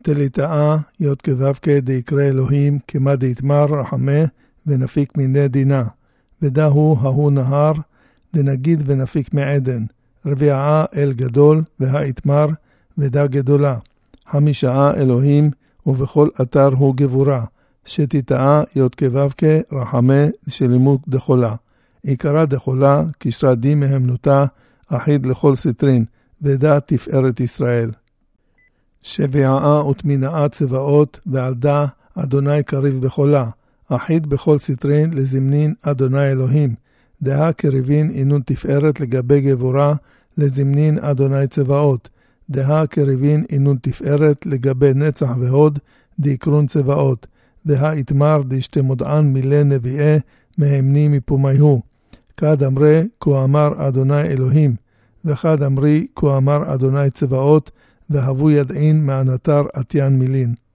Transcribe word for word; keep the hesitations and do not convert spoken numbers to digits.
תליטאה יות כבבקה דיקרא אלוהים כמה דתמר רחמה ונפיק מיני דינה. ודהו ההוא נהר דנגיד ונפיק מעדן. רביעה אל גדול והאתמר ודה גדולה. חמישה אלוהים ובכל אתר הוא גבורה. שתיתאה יות כבבקה רחמה שלימות דחולה. עיקרה דחולה קשרה די מהמנותה אחיד לכל סטרין ודה תפארת ישראל. שביעה ותמינאה צבאות ועל דה אדוני קריב בחולה. אחיד בכל סטרין לזמנין אדוני אלוהים. דה קריבין אינון תפארת לגבי גבורה לזמנין אדוני צבאות. דה קריבין אינון תפארת לגבי נצח והוד דיקרון צבאות. דה יתמר דשתי מודען מילי נביאי מהמני מפומיהו. כד אמרי כה אמר אדוני אלוהים. וכד אמרי כה אמר אדוני צבאות והבו ידעין מענתר עתיין מילין.